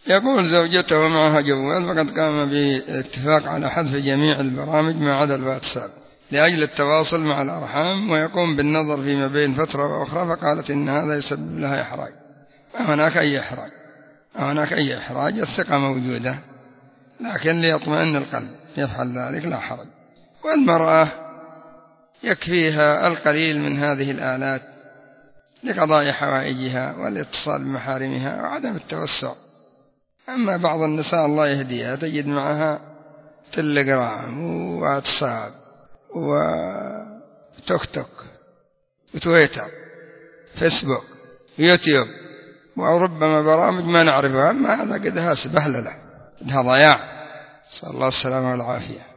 يقول زوجته معها جوال فقد قام باتفاق على حذف جميع البرامج ما عدا الواتساب لأجل التواصل مع الأرحام، ويقوم بالنظر فيما بين فترة وأخرى، فقالت إن هذا يسبب لها إحراج. ما هناك أي إحراج، الثقة موجودة، لكن ليطمئن القلب يفعل ذلك لا حرج. والمرأة يكفيها القليل من هذه الآلات لقضاء حوائجها والاتصال بمحارمها وعدم التوسع. أما بعض النساء الله يهديها تجد معها تليجرام وواتساب وتوك توك وتويتر فيسبوك ويوتيوب وربما برامج ما نعرفها، أما هذا قدها سبهللة، قدها ضياع، صلى الله السلامة والعافية.